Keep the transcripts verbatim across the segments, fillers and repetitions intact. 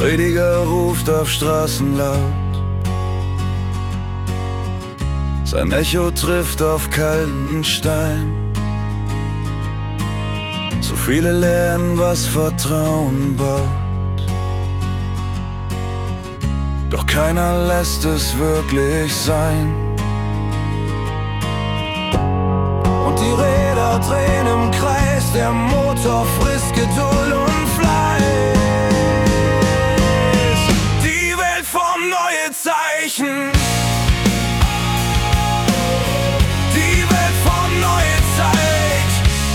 Prediger ruft auf Straßen laut, sein Echo trifft auf kalten Stein. So viele lernen, was Vertrauen baut, doch keiner lässt es wirklich sein. Und die Räder drehen im Kreis, der Motor frisst Geduld und Fleiß. Die Welt formt neue Zeichen. Die Welt formt neue Zeit.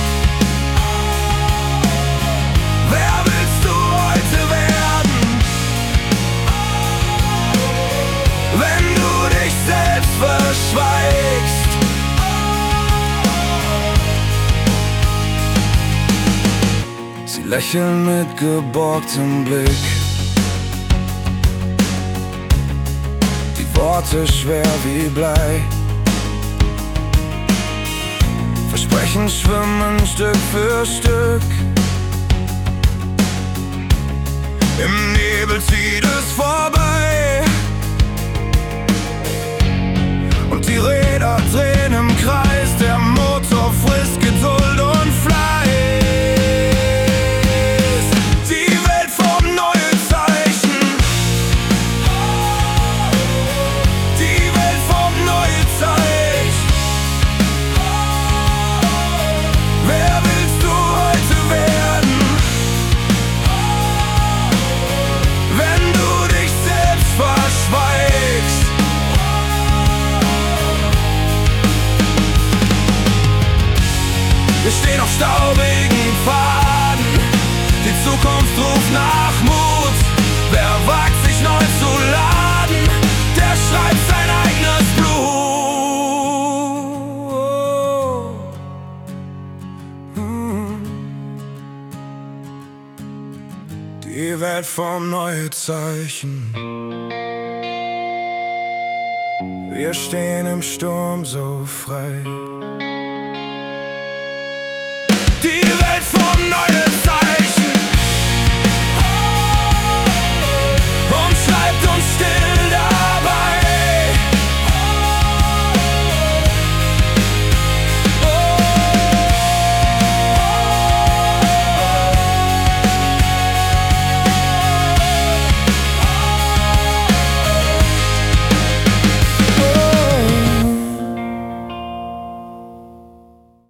Wer willst du heute werden, wenn du dich selbst verschweigst? Sie lächeln mit geborgtem Blick, die Worte schwer wie Blei. Versprechen schwimmen Stück für Stück, im Nebel zieht es vorbei. Und die Räder drehen im Kreis, der Motor frisst Geduld und Fleiß. Wir stehen auf staubigen Pfaden, die Zukunft ruft nach Mut. Wer wagt sich neu zu laden, der schreibt sein eigenes Blut. Die Welt formt neue Zeichen. Wir stehen im Sturm so frei.